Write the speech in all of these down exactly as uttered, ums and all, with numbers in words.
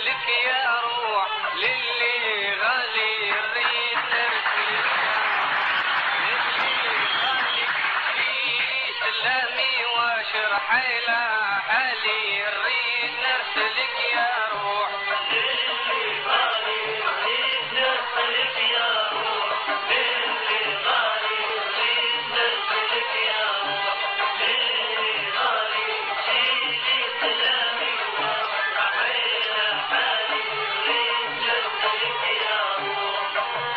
لك يا روح للي غالي نريد نرسلك للي غالي في سلامي واشرح له حالي نريد نرسلك يا روح للي غالي نريد نرسلك يا روح للي غالي نريد نرسلك يا روح للي غالي في سلامي واشرح له حالي نريد نرسلك يا روح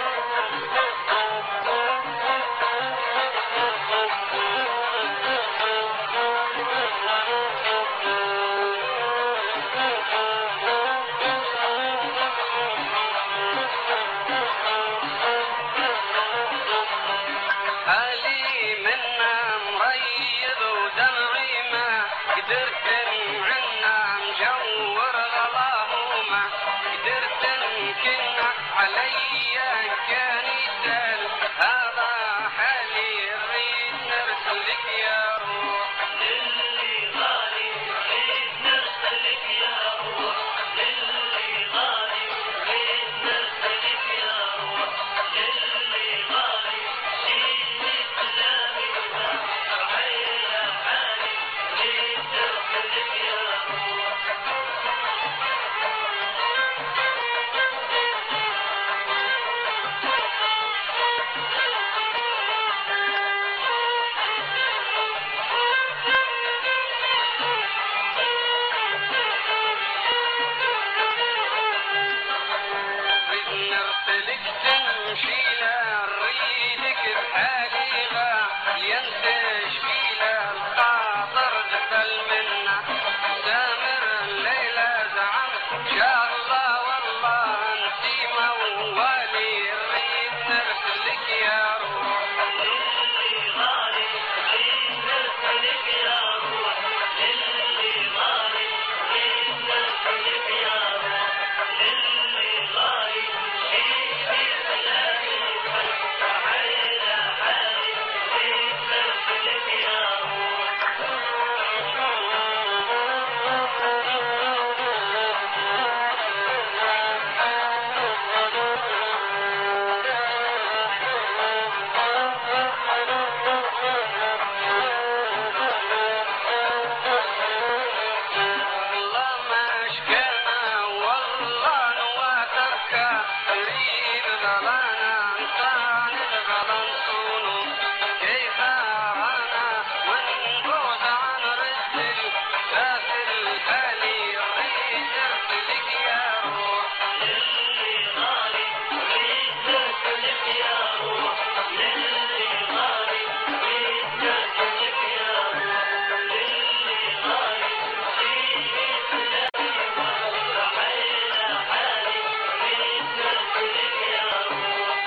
حالي منا مريض ودمعي ما قدرت عنا مجور غلاه ما قدرت يمكن علي كان يسأل هذا حالي نريد نرسلك يا روح للي غالي نريد نرسلك يا روح للي غالي نريد نرسلك يا روح للي غالي شيلي سلامي واشرح له حالي نريد نرسلك يا روح نريد نرسلك تمشي له نريدك بحالي غا ينتج في له الخاطر قبل منا سامر الليلة زعم شاء الله والله انتي موالي نريد نرسلك يا روح للي غالي نريد نرسلك يا روح للي غالي نريد نرسلك يا روح للي غالي شيلي سلامي واشرح له حالي نريد نرسلك يا روح والله ما اشكانا والله نواترك تريد غلانا انسان الغلان صونو كيف انا ونفوز عن رسل سافل حالي نريد نرسلك يا روح للي غالي نريد نرسلك يا روح للي غالي نريد نرسلك يا روح للي غالي شيلي سلامي واشرح له حالي نريد نرسلك يا روح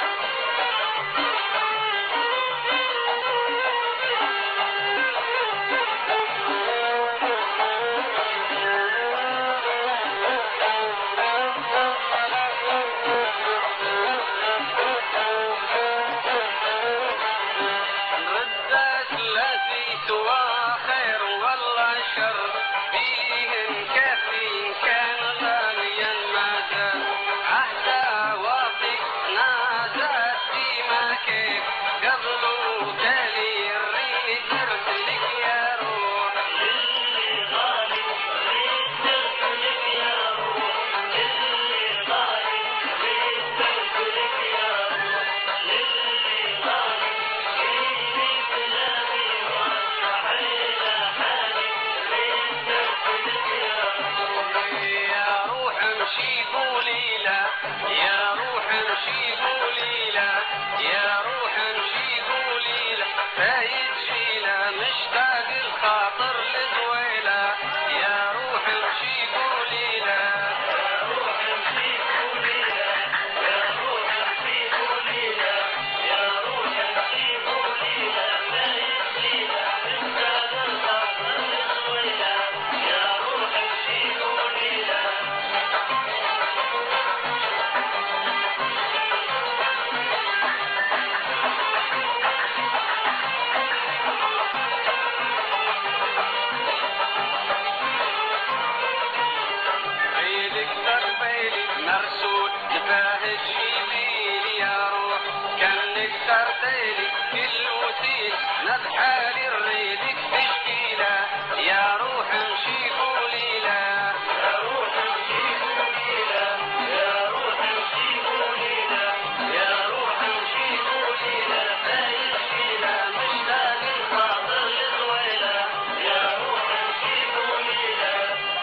باه تشيليني يا روح كانك سرتيلي كل وسيل نبحالي الريدك تشكيله يا روح امشي قولي لا يا روح امشي قولي لا يا روح امشي قولي لا يا روح امشي قولي لا فايشي لا مشتاق الخاطر الطويله يا روح امشي قولي لا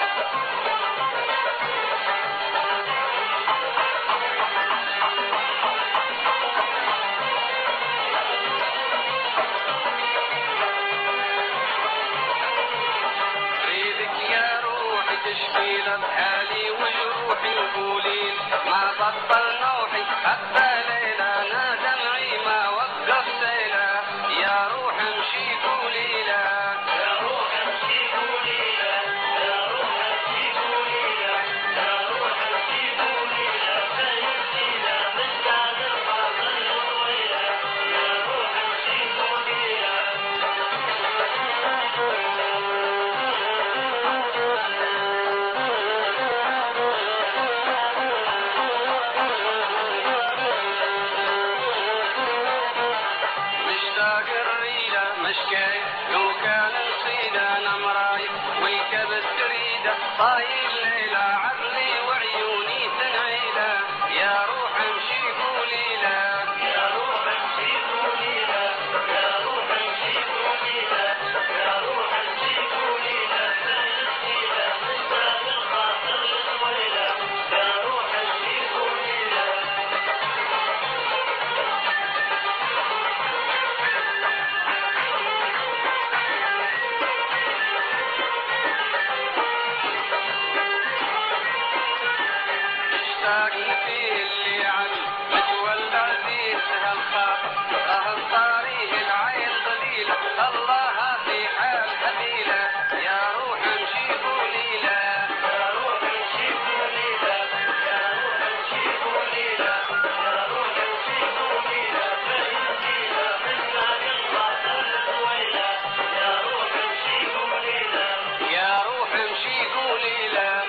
تشكي لبحالي وجروحي وقولين ما بطل نوحي حتى ليلة انا دمعي ما وقف سيلة يا روح امشي قولي لا يا روح امشي قولي لا يا روح امشي قولي لا يا روح امشي قولي لا فايتي لا مشتاق الخاطر الطويلة يا روح امشي قولي لا مشتاق الريدة مشكي لو كان نصيدة نمراي والكبد تريده طايل ليلة عقلي وعيوني تنعيده يا روح امشي قولي لا يا روح امشي قولي لا يا روح امشي قولي لا يا روح امشي قولي لا فايتي لا مشتاق الخاطر الطويلة يا روح امشي قولي لا مشتاق في اللي عن متولع زين هالخاف اه الطريق العين ضليلة الله في حال هديلة يا روح امشي قولي لا يا روح امشي قولي لا يا روح امشي قولي لا يا روح امشي قولي لا فايتي لا مشتاق الخاطر الطويلة يا روح امشي قولي لا يا روح امشي قولي لا